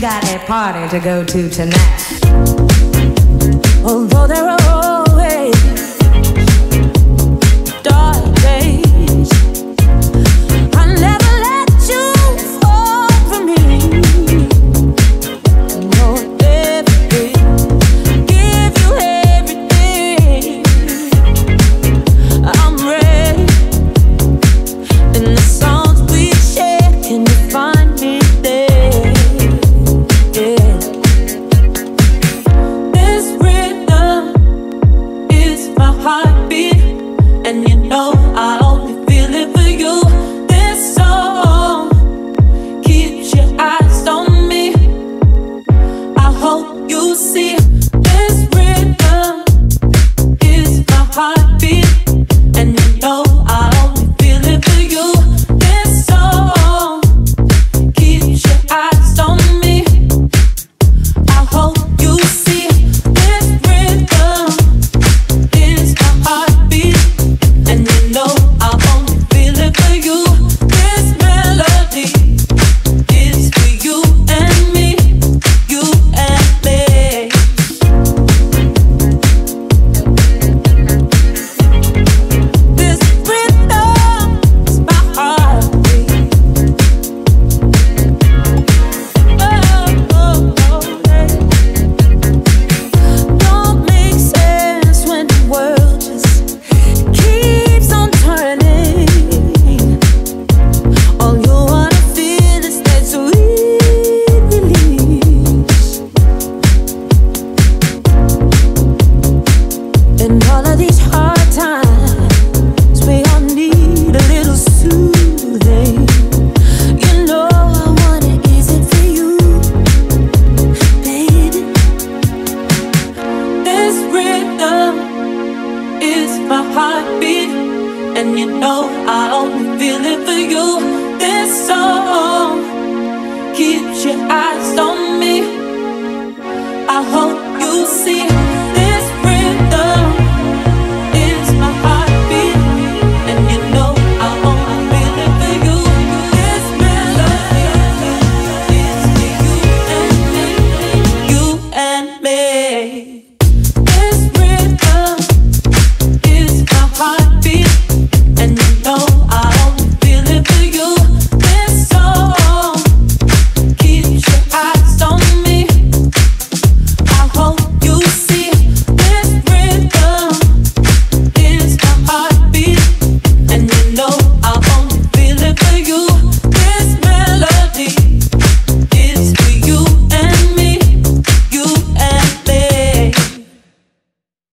got a party to go to tonight. Although there are always dark days, I never let you fall from me. No, everything, give you everything. I'm ready. In the songs we share, can you find me there? Yeah. This rhythm is my heartbeat, and you know I only feel it for you. This song keeps your eyes on me. I hope you see. This rhythm is my heartbeat, and you know I only feel it for you. This song keeps your eyes on me. I hope you see. This rhythm is my heartbeat, and you know I only feel it for you. This melody is for you and me, you and me. This rhythm is my heartbeat. Don't make sense when the world just keeps on turning. All you wanna feel is that sweet release. In all of these hard times, we all need a little soothing. You know I wanna ease it for you, baby. This rhythm is my heartbeat, and you know I only feel it for you. This song keeps your eyes on me. I hope you see.